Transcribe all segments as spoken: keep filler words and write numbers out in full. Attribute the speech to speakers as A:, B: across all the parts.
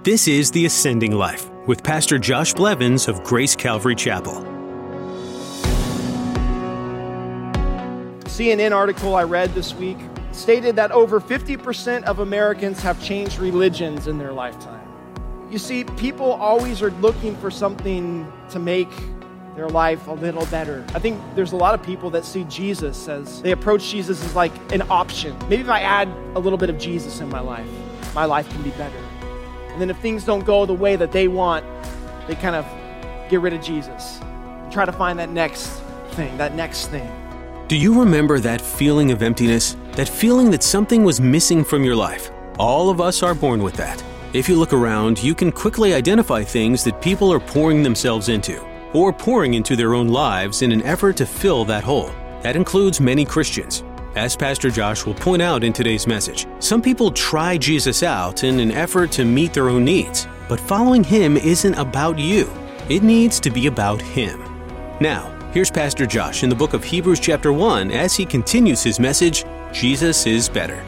A: This is The Ascending Life with Pastor Josh Blevins of Grace Calvary Chapel.
B: C N N article I read this week stated that over fifty percent of Americans have changed religions in their lifetime. You see, people always are looking for something to make their life a little better. I think there's a lot of people that see Jesus as, they approach Jesus as like an option. Maybe if I add a little bit of Jesus in my life, my life can be better. And then if things don't go the way that they want, they kind of get rid of Jesus and try to find that next thing, that next thing.
A: Do you remember that feeling of emptiness? That feeling that something was missing from your life? All of us are born with that. If you look around, you can quickly identify things that people are pouring themselves into, or pouring into their own lives in an effort to fill that hole. That includes many Christians. As Pastor Josh will point out in today's message, some people try Jesus out in an effort to meet their own needs, but following him isn't about you. It needs to be about him. Now, here's Pastor Josh in the book of Hebrews chapter one as he continues his message, Jesus is Better.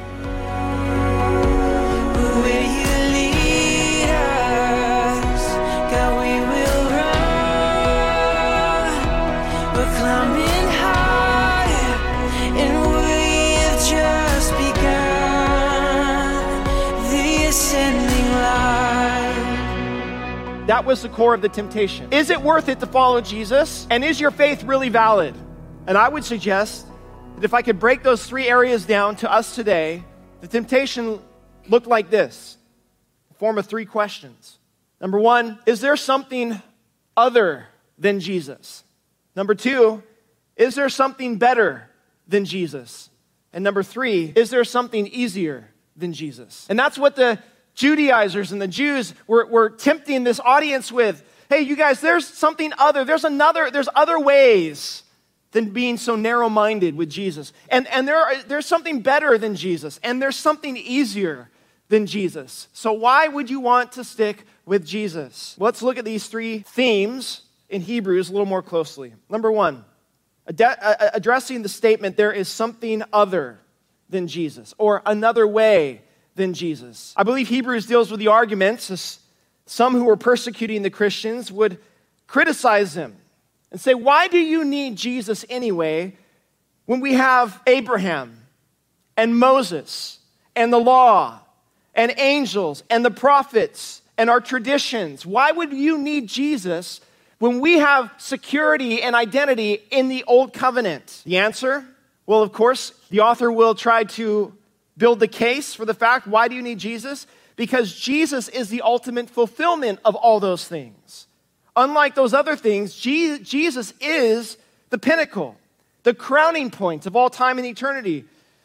B: That was the core of the temptation. Is it worth it to follow Jesus? And is your faith really valid? And I would suggest that if I could break those three areas down to us today, the temptation looked like this, in the form of three questions. Number one, is there something other than Jesus? Number two, is there something better than Jesus? And number three, is there something easier than Jesus? And that's what the Judaizers and the Jews were, were tempting this audience with. Hey, you guys, there's something other. There's another, there's other ways than being so narrow-minded with Jesus. And, and there are, there's something better than Jesus. And there's something easier than Jesus. So why would you want to stick with Jesus? Let's look at these three themes in Hebrews a little more closely. Number one, ad- addressing the statement, there is something other than Jesus, or another way than Jesus. I believe Hebrews deals with the arguments as some who were persecuting the Christians would criticize them and say, why do you need Jesus anyway when we have Abraham and Moses and the law and angels and the prophets and our traditions? Why would you need Jesus when we have security and identity in the old covenant? The answer? Well, of course, the author will try to build the case for the fact, why do you need Jesus? Because Jesus is the ultimate fulfillment of all those things. Unlike those other things, Jesus is the pinnacle, the crowning point of all time and eternity.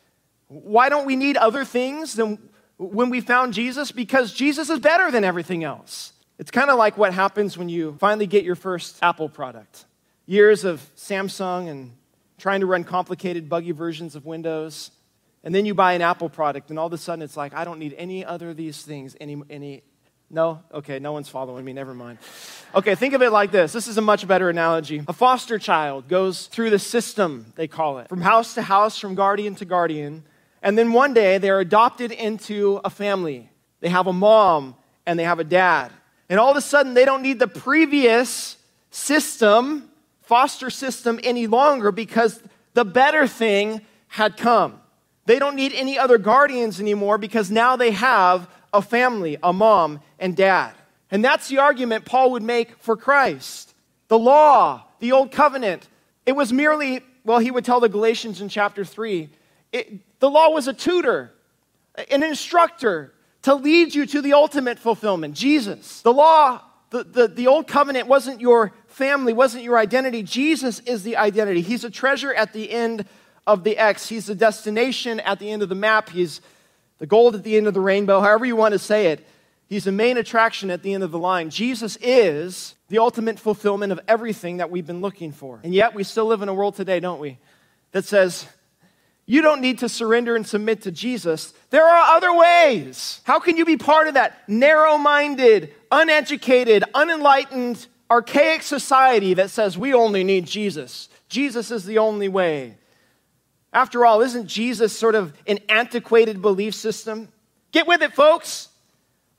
B: Why don't we need other things than when we found Jesus? Because Jesus is better than everything else. It's kind of like what happens when you finally get your first Apple product. Years of Samsung and trying to run complicated, buggy versions of Windows. And then you buy an Apple product, and all of a sudden it's like, I don't need any other of these things. Any, any, no? Okay, no one's following me, never mind. Okay, think of it like this. This is a much better analogy. A foster child goes through the system, they call it, from house to house, from guardian to guardian. And then one day they're adopted into a family. They have a mom and they have a dad. And all of a sudden they don't need the previous system, foster system any longer because the better thing had come. They don't need any other guardians anymore because now they have a family, a mom and dad. And that's the argument Paul would make for Christ. The law, the old covenant, it was merely, well, he would tell the Galatians in chapter three, it, the law was a tutor, an instructor to lead you to the ultimate fulfillment, Jesus. The law, the, the, the old covenant wasn't your family, wasn't your identity. Jesus is the identity. He's a treasure at the end of the X. He's the destination at the end of the map. He's the gold at the end of the rainbow, however you want to say it. He's the main attraction at the end of the line. Jesus is the ultimate fulfillment of everything that we've been looking for. And yet we still live in a world today, don't we, that says, you don't need to surrender and submit to Jesus. There are other ways. How can you be part of that narrow-minded, uneducated, unenlightened, archaic society that says we only need Jesus? Jesus is the only way. After all, isn't Jesus sort of an antiquated belief system? Get with it, folks.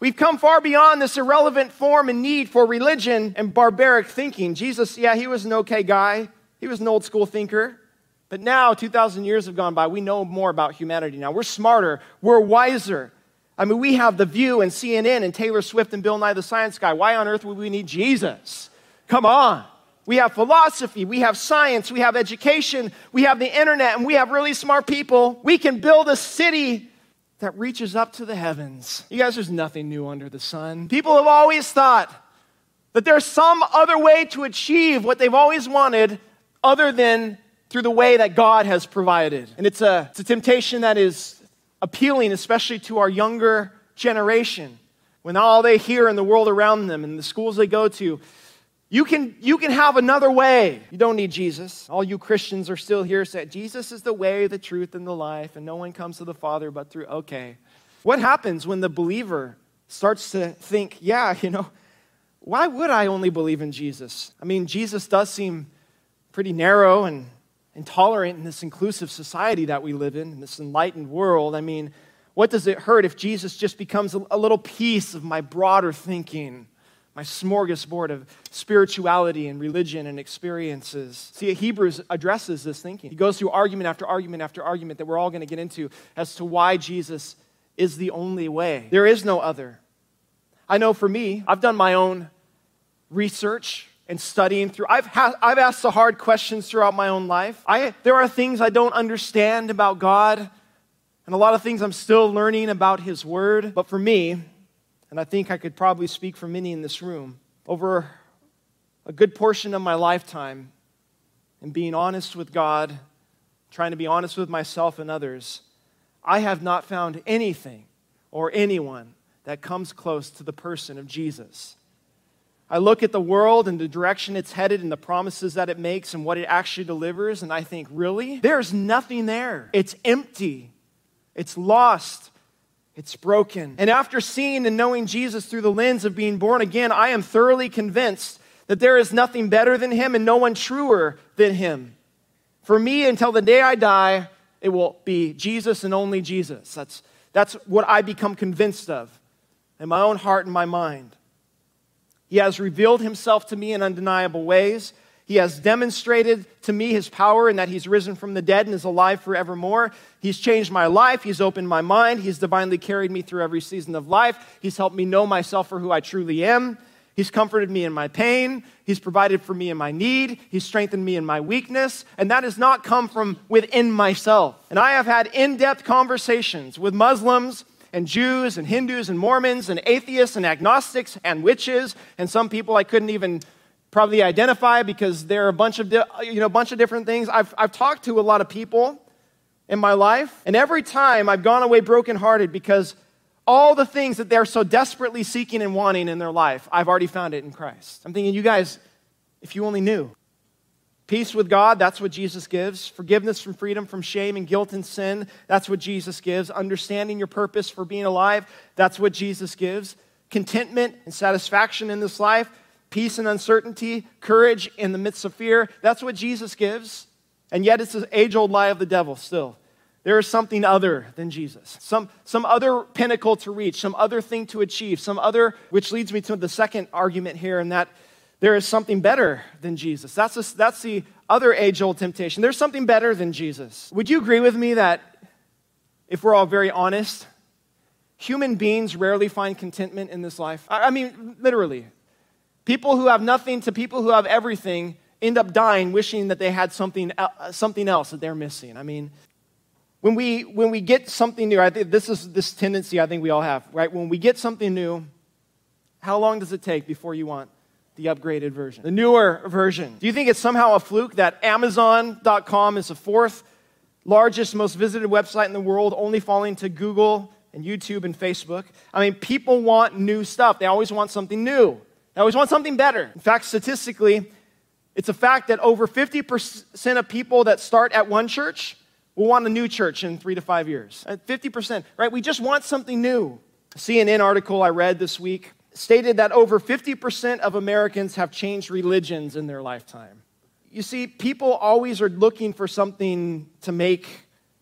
B: We've come far beyond this irrelevant form and need for religion and barbaric thinking. Jesus, yeah, he was an okay guy. He was an old school thinker. But now, two thousand years have gone by. We know more about humanity now. We're smarter. We're wiser. I mean, we have The View and C N N and Taylor Swift and Bill Nye the Science Guy. Why on earth would we need Jesus? Come on. We have philosophy. We have science. We have education. We have the internet. And we have really smart people. We can build a city that reaches up to the heavens. You guys, there's nothing new under the sun. People have always thought that there's some other way to achieve what they've always wanted other than through the way that God has provided. And it's a, it's a temptation that is appealing, especially to our younger generation, when all they hear in the world around them and the schools they go to, you can, you can have another way. You don't need Jesus. All you Christians are still here saying, Jesus is the way, the truth, and the life, and no one comes to the Father but through, okay. What happens when the believer starts to think, yeah, you know, why would I only believe in Jesus? I mean, Jesus does seem pretty narrow and intolerant in this inclusive society that we live in, in this enlightened world. I mean, what does it hurt if Jesus just becomes a, a little piece of my broader thinking, my smorgasbord of spirituality and religion and experiences? See, Hebrews addresses this thinking. He goes through argument after argument after argument that we're all going to get into as to why Jesus is the only way. There is no other. I know for me, I've done my own research and studying through. I've ha- I've asked the hard questions throughout my own life. I there are things I don't understand about God, and a lot of things I'm still learning about His Word. But for me, and I think I could probably speak for many in this room, over a good portion of my lifetime, and being honest with God, trying to be honest with myself and others, I have not found anything or anyone that comes close to the person of Jesus. I look at the world and the direction it's headed and the promises that it makes and what it actually delivers, and I think, really? There's nothing there. It's empty. It's lost. It's broken. And after seeing and knowing Jesus through the lens of being born again, I am thoroughly convinced that there is nothing better than Him and no one truer than Him. For me, until the day I die, it will be Jesus and only Jesus. That's, that's what I become convinced of in my own heart and my mind. He has revealed Himself to me in undeniable ways. He has demonstrated to me His power and that He's risen from the dead and is alive forevermore. He's changed my life. He's opened my mind. He's divinely carried me through every season of life. He's helped me know myself for who I truly am. He's comforted me in my pain. He's provided for me in my need. He's strengthened me in my weakness. And that has not come from within myself. And I have had in-depth conversations with Muslims and Jews and Hindus and Mormons and atheists and agnostics and witches and some people I couldn't even probably identify because they're a bunch of di- you know bunch of different things. I've I've talked to a lot of people in my life, and every time I've gone away brokenhearted because all the things that they're so desperately seeking and wanting in their life, I've already found it in Christ. I'm thinking, you guys, if you only knew. Peace with God, that's what Jesus gives. Forgiveness from freedom from shame and guilt and sin, that's what Jesus gives. Understanding your purpose for being alive, that's what Jesus gives. Contentment and satisfaction in this life, peace and uncertainty, courage in the midst of fear, that's what Jesus gives. And yet it's an age-old lie of the devil still. There is something other than Jesus. Some, some other pinnacle to reach, some other thing to achieve, some other, which leads me to the second argument here, and that there is something better than Jesus. That's, a, that's the other age-old temptation. There's something better than Jesus. Would you agree with me that, if we're all very honest, human beings rarely find contentment in this life? I, I mean, literally. People who have nothing to people who have everything end up dying wishing that they had something, something else that they're missing. I mean, when we, when we get something new, I think this is this tendency I think we all have, right? When we get something new, how long does it take before you want the upgraded version, the newer version? Do you think it's somehow a fluke that Amazon dot com is the fourth largest, most visited website in the world, only falling to Google and YouTube and Facebook? I mean, people want new stuff. They always want something new. They always want something better. In fact, statistically, it's a fact that over fifty percent of people that start at one church will want a new church in three to five years. At fifty percent, right? We just want something new. A C N N article I read this week stated that over fifty percent of Americans have changed religions in their lifetime. You see, people always are looking for something to make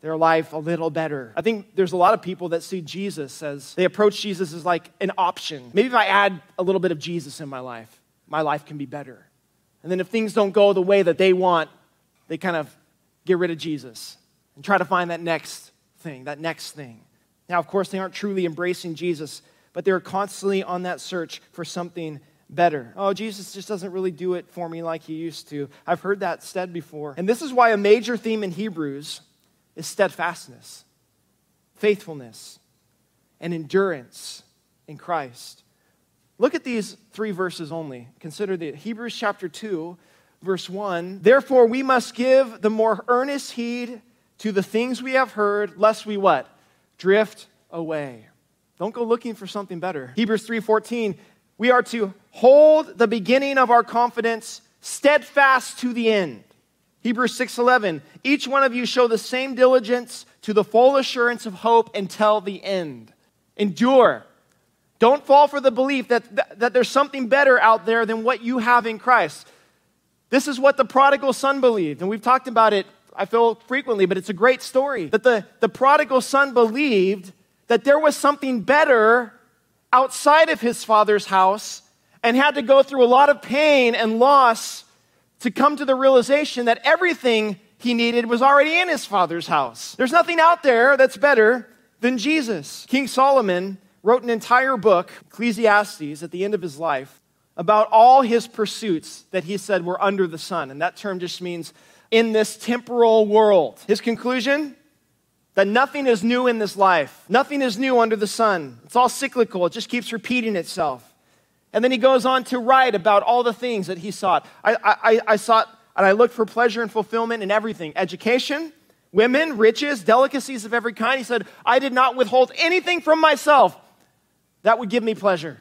B: their life a little better. I think there's a lot of people that see Jesus as, they approach Jesus as like an option. Maybe if I add a little bit of Jesus in my life, my life can be better. And then if things don't go the way that they want, they kind of get rid of Jesus and try to find that next thing, that next thing. Now, of course, they aren't truly embracing Jesus, but they're constantly on that search for something better. Oh, Jesus just doesn't really do it for me like he used to. I've heard that said before. And this is why a major theme in Hebrews is steadfastness, faithfulness, and endurance in Christ. Look at these three verses only. Consider the Hebrews chapter two, verse one. Therefore, we must give the more earnest heed to the things we have heard, lest we what? Drift away. Don't go looking for something better. Hebrews three fourteen, we are to hold the beginning of our confidence steadfast to the end. Hebrews six eleven, each one of you show the same diligence to the full assurance of hope until the end. Endure. Don't fall for the belief that, that, that there's something better out there than what you have in Christ. This is what the prodigal son believed, and we've talked about it, I feel, frequently, but it's a great story. That the, the prodigal son believed that there was something better outside of his father's house and had to go through a lot of pain and loss to come to the realization that everything he needed was already in his father's house. There's nothing out there that's better than Jesus. King Solomon wrote an entire book, Ecclesiastes, at the end of his life, about all his pursuits that he said were under the sun. And that term just means in this temporal world. His conclusion? That nothing is new in this life. Nothing is new under the sun. It's all cyclical. It just keeps repeating itself. And then he goes on to write about all the things that he sought. I, I, I sought and I looked for pleasure and fulfillment in everything. Education, women, riches, delicacies of every kind. He said, I did not withhold anything from myself that would give me pleasure.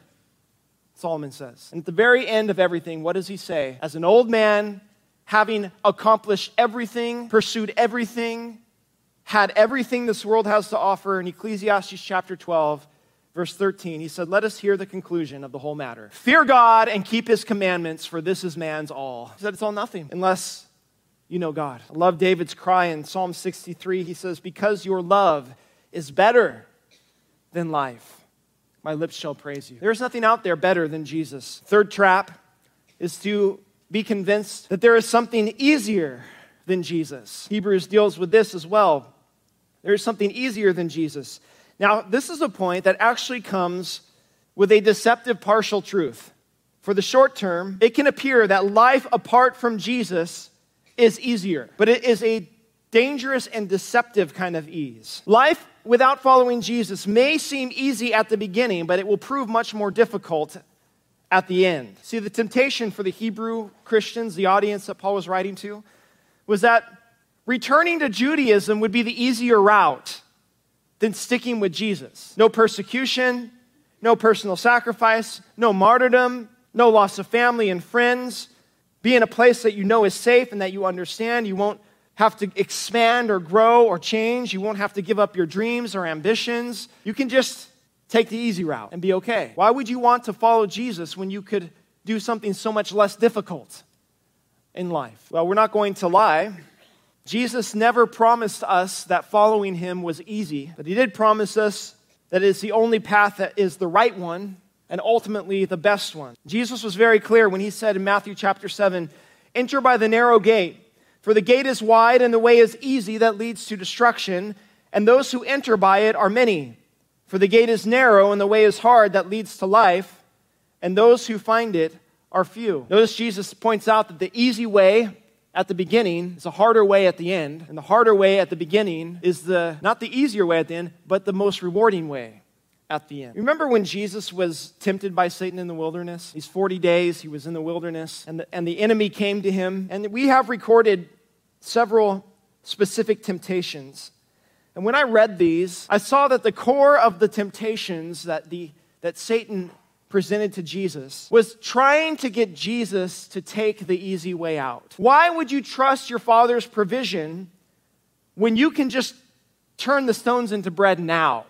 B: Solomon says. And at the very end of everything, what does he say? As an old man, having accomplished everything, pursued everything, had everything this world has to offer, in Ecclesiastes chapter twelve, verse thirteen, he said, let us hear the conclusion of the whole matter. Fear God and keep his commandments, for this is man's all. He said it's all nothing unless you know God. I love David's cry in Psalm sixty-three. He says, because your love is better than life, my lips shall praise you. There's nothing out there better than Jesus. Third trap is to be convinced that there is something easier than Jesus. Hebrews deals with this as well. There is something easier than Jesus. Now, this is a point that actually comes with a deceptive partial truth. For the short term, it can appear that life apart from Jesus is easier, but it is a dangerous and deceptive kind of ease. Life without following Jesus may seem easy at the beginning, but it will prove much more difficult at the end. See, the temptation for the Hebrew Christians, the audience that Paul was writing to, was that returning to Judaism would be the easier route than sticking with Jesus. No persecution, no personal sacrifice, no martyrdom, no loss of family and friends. Be in a place that you know is safe and that you understand. You won't have to expand or grow or change. You won't have to give up your dreams or ambitions. You can just take the easy route and be okay. Why would you want to follow Jesus when you could do something so much less difficult in life? Well, we're not going to lie. Jesus never promised us that following him was easy, but he did promise us that it's the only path that is the right one and ultimately the best one. Jesus was very clear when he said in Matthew chapter seven, enter by the narrow gate, for the gate is wide and the way is easy that leads to destruction, and those who enter by it are many. For the gate is narrow and the way is hard that leads to life, and those who find it are few. Notice Jesus points out that the easy way at the beginning is a harder way at the end, and the harder way at the beginning is the not the easier way at the end, but the most rewarding way at the end. Remember when Jesus was tempted by Satan in the wilderness? These forty days he was in the wilderness, and the, and the enemy came to him, and we have recorded several specific temptations. And when I read these, I saw that the core of the temptations that the that Satan presented to Jesus was trying to get Jesus to take the easy way out. Why would you trust your Father's provision when you can just turn the stones into bread now?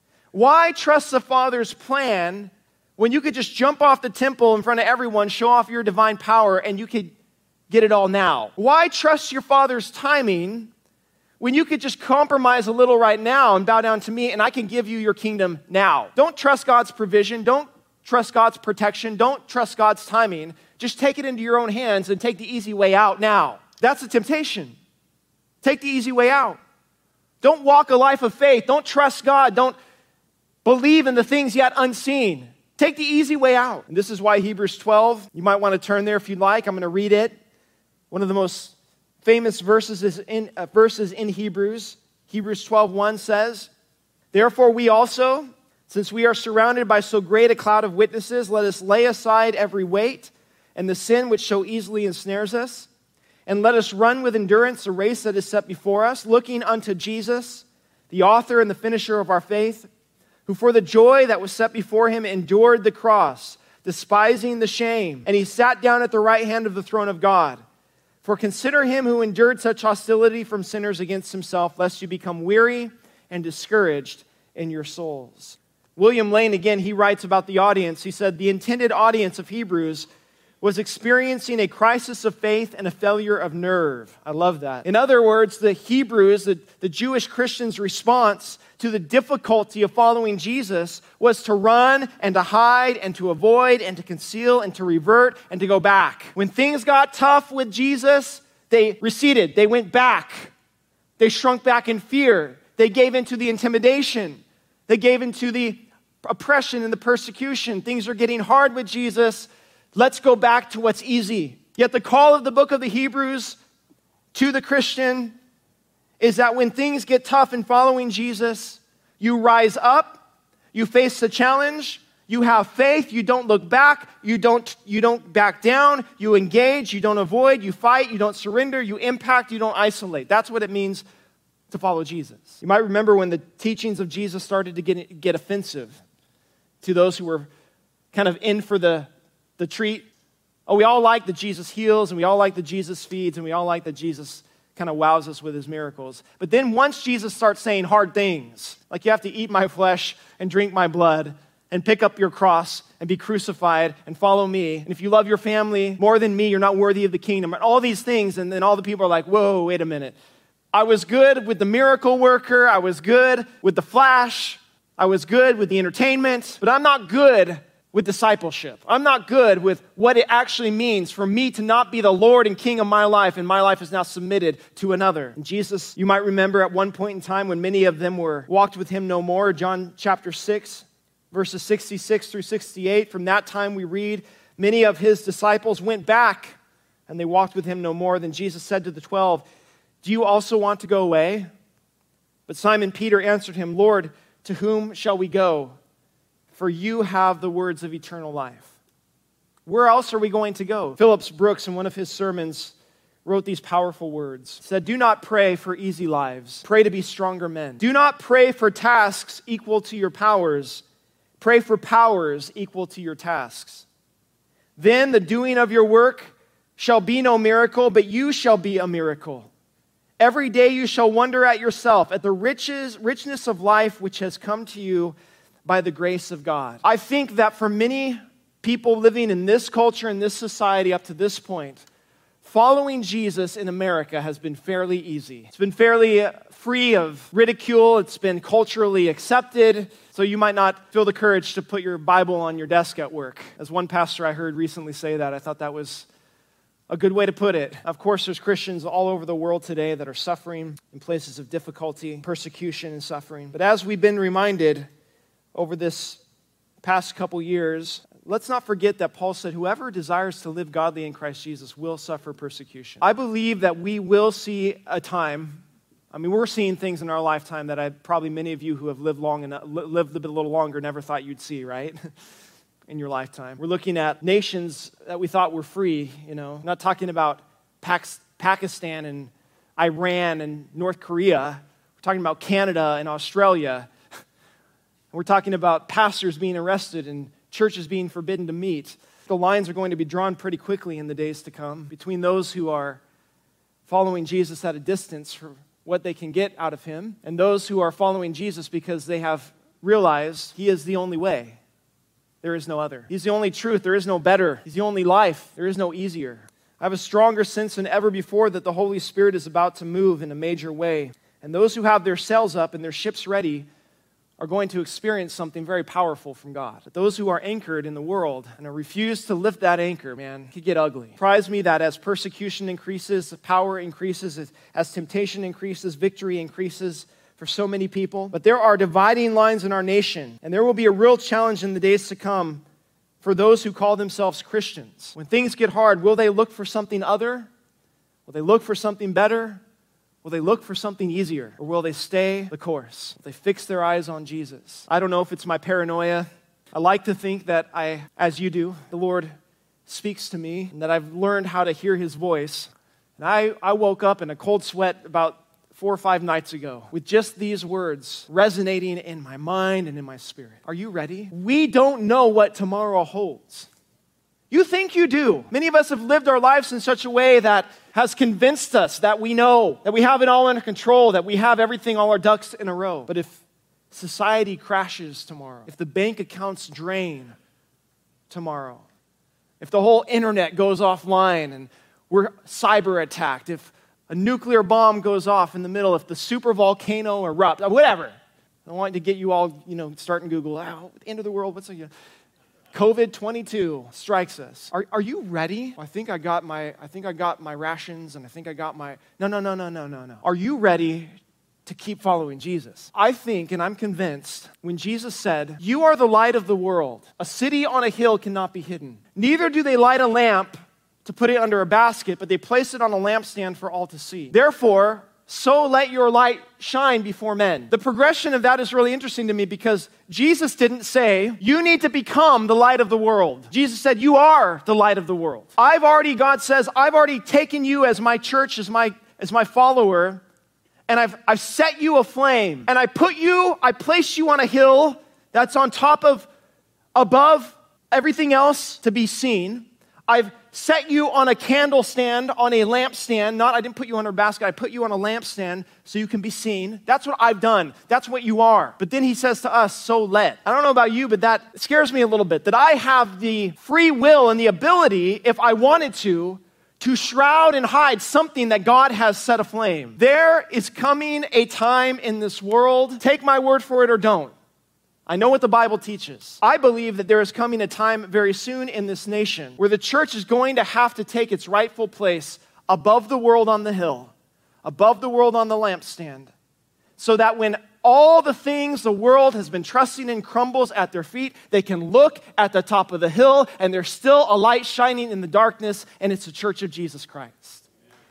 B: Why trust the Father's plan when you could just jump off the temple in front of everyone, show off your divine power, and you could get it all now? Why trust your Father's timing when you could just compromise a little right now and bow down to me and I can give you your kingdom now. Don't trust God's provision. Don't trust God's protection. Don't trust God's timing. Just take it into your own hands and take the easy way out now. That's a temptation. Take the easy way out. Don't walk a life of faith. Don't trust God. Don't believe in the things yet unseen. Take the easy way out. And this is why Hebrews twelve, you might want to turn there if you'd like. I'm going to read it. One of the most famous verses is in uh, verses in Hebrews. Hebrews twelve one says, "Therefore we also, since we are surrounded by so great a cloud of witnesses, let us lay aside every weight and the sin which so easily ensnares us, and let us run with endurance the race that is set before us, looking unto Jesus, the author and the finisher of our faith, who for the joy that was set before him endured the cross, despising the shame, and he sat down at the right hand of the throne of God. For consider him who endured such hostility from sinners against himself, lest you become weary and discouraged in your souls." William Lane, again, he writes about the audience. He said, "The intended audience of Hebrews was experiencing a crisis of faith and a failure of nerve." I love that. In other words, the Hebrews, the, the Jewish Christians' response to the difficulty of following Jesus was to run and to hide and to avoid and to conceal and to revert and to go back. When things got tough with Jesus, they receded. They went back. They shrunk back in fear. They gave into the intimidation. They gave into the oppression and the persecution. Things are getting hard with Jesus. Let's go back to what's easy. Yet the call of the book of the Hebrews to the Christian is that when things get tough in following Jesus, you rise up, you face the challenge, you have faith, you don't look back, you don't, you don't back down, you engage, you don't avoid, you fight, you don't surrender, you impact, you don't isolate. That's what it means to follow Jesus. You might remember when the teachings of Jesus started to get, get offensive to those who were kind of in for the The treat. Oh, we all like that Jesus heals, and we all like that Jesus feeds, and we all like that Jesus kind of wows us with his miracles. But then once Jesus starts saying hard things, like you have to eat my flesh and drink my blood and pick up your cross and be crucified and follow me. And if you love your family more than me, you're not worthy of the kingdom. And all these things, and then all the people are like, whoa, wait a minute. I was good with the miracle worker. I was good with the flash. I was good with the entertainment, but I'm not good with discipleship. I'm not good with what it actually means for me to not be the Lord and King of my life, and my life is now submitted to another. And Jesus, you might remember at one point in time when many of them were walked with him no more, John chapter six, verses sixty-six through sixty-eight. From that time we read, many of his disciples went back and they walked with him no more. Then Jesus said to the twelve, "Do you also want to go away?" But Simon Peter answered him, "Lord, to whom shall we go? For you have the words of eternal life." Where else are we going to go? Phillips Brooks, in one of his sermons, wrote these powerful words. He said, "Do not pray for easy lives. Pray to be stronger men. Do not pray for tasks equal to your powers. Pray for powers equal to your tasks. Then the doing of your work shall be no miracle, but you shall be a miracle. Every day you shall wonder at yourself, at the riches, richness of life which has come to you by the grace of God." I think that for many people living in this culture, in this society up to this point, following Jesus in America has been fairly easy. It's been fairly free of ridicule. It's been culturally accepted. So you might not feel the courage to put your Bible on your desk at work. As one pastor I heard recently say that, I thought that was a good way to put it. Of course, there's Christians all over the world today that are suffering in places of difficulty, persecution, and suffering. But as we've been reminded over this past couple years, let's not forget that Paul said, whoever desires to live godly in Christ Jesus will suffer persecution. I believe that we will see a time, I mean, we're seeing things in our lifetime that I probably many of you who have lived long enough, lived a bit a little longer never thought you'd see, right? In your lifetime. We're looking at nations that we thought were free, you know. I'm not talking about Pac- Pakistan and Iran and North Korea. We're talking about Canada and Australia. We're talking about pastors being arrested and churches being forbidden to meet. The lines are going to be drawn pretty quickly in the days to come between those who are following Jesus at a distance for what they can get out of him and those who are following Jesus because they have realized he is the only way. There is no other. He's the only truth. There is no better. He's the only life. There is no easier. I have a stronger sense than ever before that the Holy Spirit is about to move in a major way And those who have their sails up and their ships ready are going to experience something very powerful from God. But those who are anchored in the world and are refused to lift that anchor, man, it could get ugly. It surprised me that as persecution increases, power increases, as, as temptation increases, victory increases for so many people. But there are dividing lines in our nation, and there will be a real challenge in the days to come for those who call themselves Christians. When things get hard, will they look for something other? Will they look for something better? Will they look for something easier, or will they stay the course? Will they fix their eyes on Jesus? I don't know if it's my paranoia. I like to think that I, as you do, the Lord speaks to me, and that I've learned how to hear His voice. And I, I woke up in a cold sweat about four or five nights ago with just these words resonating in my mind and in my spirit. Are you ready? We don't know what tomorrow holds. You think you do. Many of us have lived our lives in such a way that has convinced us that we know, that we have it all under control, that we have everything, all our ducks in a row. But if society crashes tomorrow, if the bank accounts drain tomorrow, if the whole internet goes offline and we're cyber attacked, if a nuclear bomb goes off in the middle, if the super volcano erupts, whatever. I don't want to get you all, you know, starting Google, oh, end of the world, what's a... covid twenty-two strikes us. Are, are you ready? I think I got my I think I got my rations and I think I got my No, no, no, no, no, no, no. Are you ready to keep following Jesus? I think and I'm convinced when Jesus said, "You are the light of the world. A city on a hill cannot be hidden. Neither do they light a lamp to put it under a basket, but they place it on a lampstand for all to see. Therefore, so let your light shine before men." The progression of that is really interesting to me because Jesus didn't say, you need to become the light of the world. Jesus said, you are the light of the world. I've already, God says, I've already taken you as my church, as my, as my follower, and I've, I've set you aflame. And I put you, I placed you on a hill that's on top of, above everything else to be seen. I've set you on a candle stand, on a lampstand. Not, I didn't put you on a basket. I put you on a lampstand so you can be seen. That's what I've done. That's what you are. But then he says to us, so let. I don't know about you, but that scares me a little bit. That I have the free will and the ability, if I wanted to, to shroud and hide something that God has set aflame. There is coming a time in this world, take my word for it or don't. I know what the Bible teaches. I believe that there is coming a time very soon in this nation where the church is going to have to take its rightful place above the world on the hill, above the world on the lampstand, so that when all the things the world has been trusting in crumbles at their feet, they can look at the top of the hill and there's still a light shining in the darkness, and it's the church of Jesus Christ.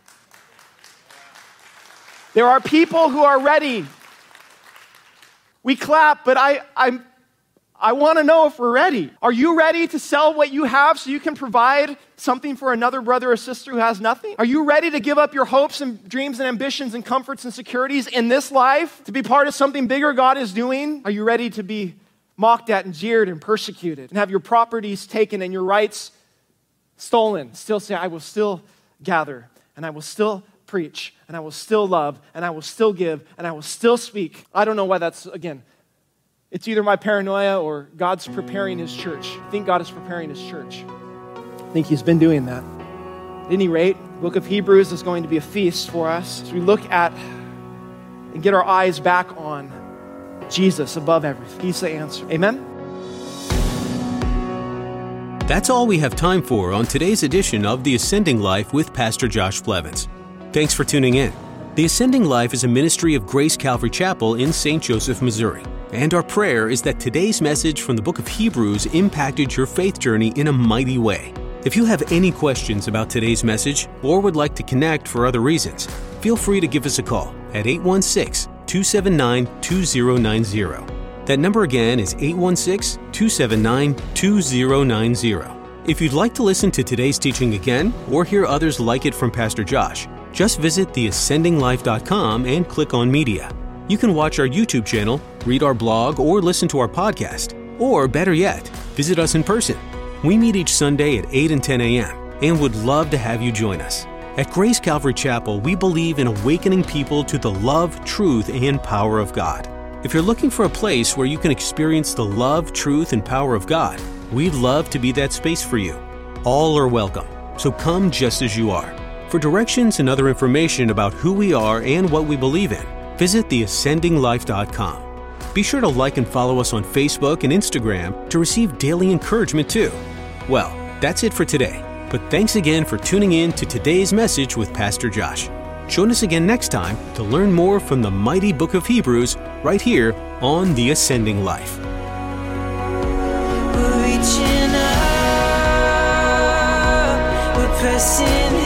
B: There are people who are ready. We clap, but I I'm, I want to know if we're ready. Are you ready to sell what you have so you can provide something for another brother or sister who has nothing? Are you ready to give up your hopes and dreams and ambitions and comforts and securities in this life to be part of something bigger God is doing? Are you ready to be mocked at and jeered and persecuted and have your properties taken and your rights stolen? Still say, I will still gather and I will still preach, and I will still love, and I will still give, and I will still speak. I don't know why that's, again, it's either my paranoia or God's preparing His church. I think God is preparing His church. I think He's been doing that. At any rate, the book of Hebrews is going to be a feast for us as we look at and get our eyes back on Jesus above everything. He's the answer. Amen?
A: That's all we have time for on today's edition of The Ascending Life with Pastor Josh Blevins. Thanks for tuning in. The Ascending Life is a ministry of Grace Calvary Chapel in Saint Joseph, Missouri. And our prayer is that today's message from the book of Hebrews impacted your faith journey in a mighty way. If you have any questions about today's message or would like to connect for other reasons, feel free to give us a call at eight one six, two seven nine, two zero nine zero. That number again is eight one six, two seven nine, two zero nine zero. If you'd like to listen to today's teaching again or hear others like it from Pastor Josh, just visit the ascending life dot com and click on Media. You can watch our YouTube channel, read our blog, or listen to our podcast. Or better yet, visit us in person. We meet each Sunday at eight and ten a.m. and would love to have you join us. At Grace Calvary Chapel, we believe in awakening people to the love, truth, and power of God. If you're looking for a place where you can experience the love, truth, and power of God, we'd love to be that space for you. All are welcome, so come just as you are. For directions and other information about who we are and what we believe in, visit the ascending life dot com. Be sure to like and follow us on Facebook and Instagram to receive daily encouragement too. Well, that's it for today, but thanks again for tuning in to today's message with Pastor Josh. Join us again next time to learn more from the mighty book of Hebrews right here on The Ascending Life.
C: We're reaching up, we're pressing